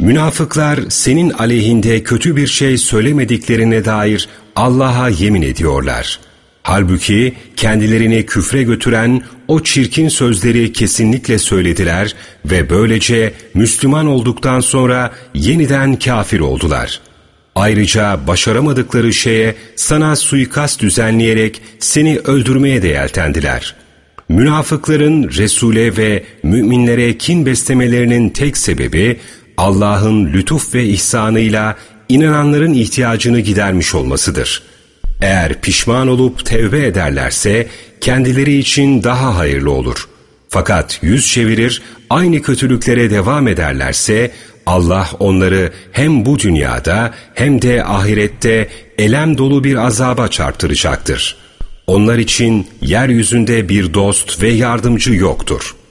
Münafıklar senin aleyhinde kötü bir şey söylemediklerine dair Allah'a yemin ediyorlar. Halbuki kendilerini küfre götüren o çirkin sözleri kesinlikle söylediler ve böylece Müslüman olduktan sonra yeniden kafir oldular. Ayrıca başaramadıkları şeye sana suikast düzenleyerek seni öldürmeye de yeltendiler. Münafıkların Resul'e ve müminlere kin beslemelerinin tek sebebi Allah'ın lütuf ve ihsanıyla inananların ihtiyacını gidermiş olmasıdır. Eğer pişman olup tevbe ederlerse kendileri için daha hayırlı olur. Fakat yüz çevirir, aynı kötülüklere devam ederlerse Allah onları hem bu dünyada hem de ahirette elem dolu bir azaba çarptıracaktır. Onlar için yeryüzünde bir dost ve yardımcı yoktur.